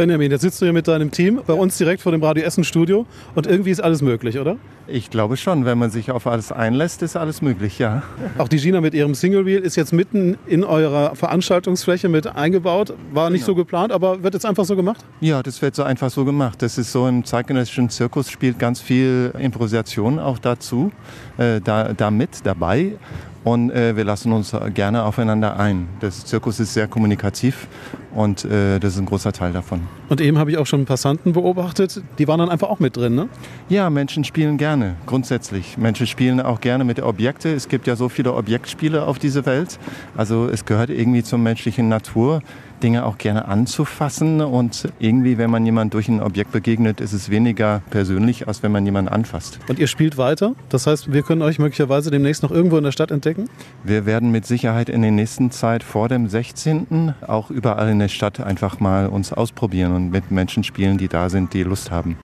Benjamin, jetzt sitzt du hier mit deinem Team bei uns direkt vor dem Radio Essen Studio und irgendwie ist alles möglich, oder? Ich glaube schon, wenn man sich auf alles einlässt, ist alles möglich, ja. Auch die Gina mit ihrem Single Reel ist jetzt mitten in eurer Veranstaltungsfläche mit eingebaut. War nicht so geplant, aber wird jetzt einfach so gemacht? Ja, das wird so einfach so gemacht. Das ist so, im zeitgenössischen Zirkus spielt ganz viel Improvisation auch dazu, dabei. Und wir lassen uns gerne aufeinander ein. Der Zirkus ist sehr kommunikativ und das ist ein großer Teil davon. Und eben habe ich auch schon Passanten beobachtet, die waren dann einfach auch mit drin, ne? Ja, Menschen spielen gerne, grundsätzlich. Menschen spielen auch gerne mit Objekten. Es gibt ja so viele Objektspiele auf dieser Welt. Also es gehört irgendwie zur menschlichen Natur, Dinge auch gerne anzufassen. Und irgendwie, wenn man jemand durch ein Objekt begegnet, ist es weniger persönlich, als wenn man jemanden anfasst. Und ihr spielt weiter? Das heißt, wir können euch möglicherweise demnächst noch irgendwo in der Stadt entdecken? Wir werden mit Sicherheit in der nächsten Zeit vor dem 16. auch überall in der Stadt einfach mal uns ausprobieren und mit Menschen spielen, die da sind, die Lust haben.